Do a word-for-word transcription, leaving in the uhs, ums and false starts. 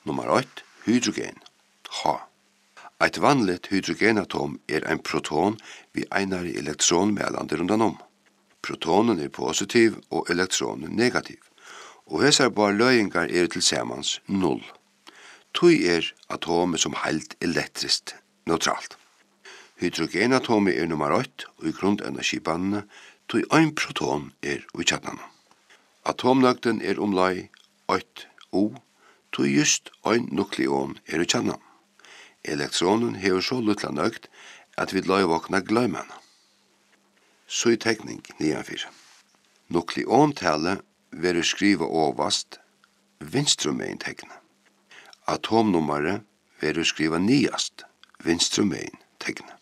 Nummer åtte, hydrogen, H. Et vanligt hydrogenatom er ein proton vi einare elektron mellande rundan om. Protonen er positiv og elektronen negativ, og hesar bar løyingar er til samans null. Tui er atomet som heilt elektrist neutralt. Hydrogenatomet er nummer åtte og i grundenergibannene, tui ein proton er ui tjatnana. Atomnøgden er omlai åtte O, tui just ein nukleon er ui tjatnana. Elektronen hever så lutla nøgt at vi løy våkna gløymana. Så i tekning nianfyr. Nukleontale verur skriva ovast vinstrumein tekna. Atomnummeret verur skriva niast vinstrumein tekna.